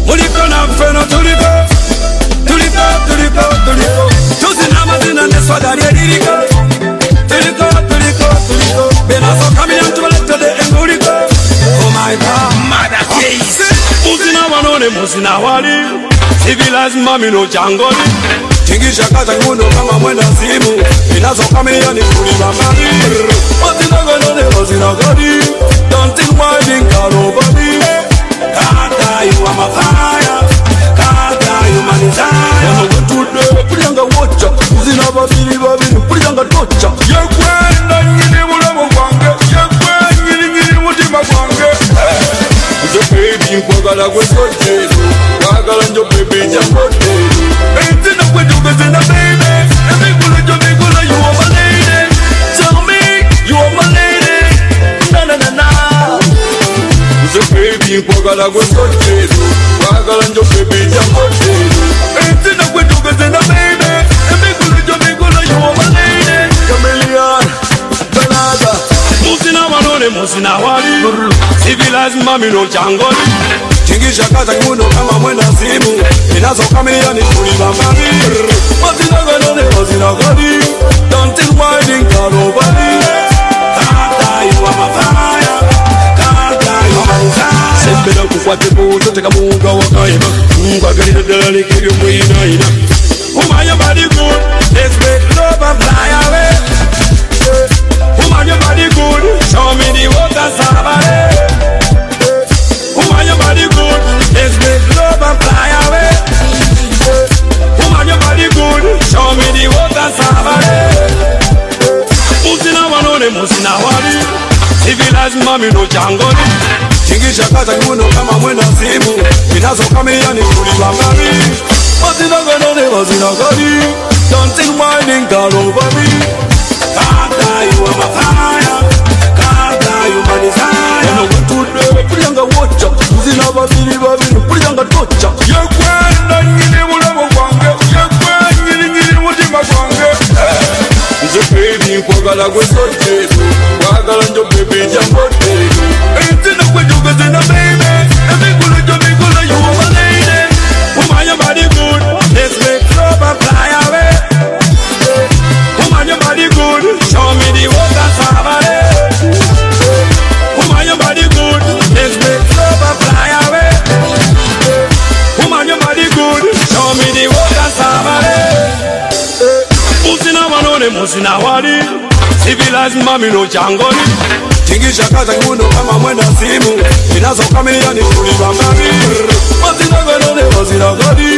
Muliko na feno tuliko. Tuliko, tuliko, tuliko. Tuzina mazina neswaga liririko. Tuliko, tuliko, tuliko. Benazo kamina tuwaleta de enguliko. Oh my God, mother case. Muzina wanone muzina wali. Civilized mami no jangoli. Tingisha kaza ngundo kama mwenda simu. Benazo kamina ni kulima mami. Muzina wanone muzina gadi. Don't think why think nobody. Kata you are my fire. Kata you my desire. Wanna go to the puliyanga watcha. Muzina babili babili puliyanga tocha. Yekwenda nyini mulamo kwange. Yekwenda nyini mutima kwange. Njo baby nkwagala gwe sotezo. Kwagala njo baby njakotezo. Entina kwe njoge zina baby. Emikula you are my lady. Tell me you are my lady. Na na na na. Njo baby nkwagala gwe sotezo. Kwagala njo baby njakotezo. Entina kwe njoge zina baby. Emikula you are my lady. Chameleon. Banaga. Musina wanone musina wali. Civilized mami no jangoli. Tingisha kaza ngundo kama mwenda simu. Inazo kamia ni kulima mami. Musina wanone musina gadi. Don't think why think nobody. Kata you are my fire. Kata you are my desire. Sembera kukwate buto teka munga wakaima. Munga gari dala nikiri mwina ina. Woman your body good. Let's make love and fly away. Woman your body good. Show me the water savare. Woman your body good. Let's make love and fly away. Woman your body good. Show me the water savare. Musina wanone musina wali. Civilized mami no jangoli. Tingisha kaza ngundo kama mwenda simu. Inazo kamia ni kulima mami. Musina wanone musina gadi. Don't think my think all over me. Kata you are my fire. Kata you my desire. When I went to the puliyanga watcha. Musina babili babili puliyanga tocha. Yekwenda nyini mulamo kwange. Yekwenda nyini mutima kwange. Njo baby nkwagala gwe sotezo. Kwagala njo baby njakotezo. Entina kwe njoge zina baby. Emikula you are my lady. Woman your body good. Let's make love and fly away. Woman your body good. Show me the water savare. Woman your body good. Let's make love and fly away. Woman your body good. Show me the water savare. Musina wanone musina wali. Civilized mami no jangoli. Tingisha kaza ngundo kama mwenda simu. Inazo kamia ni kulima mami. Musina wanone musina gadi.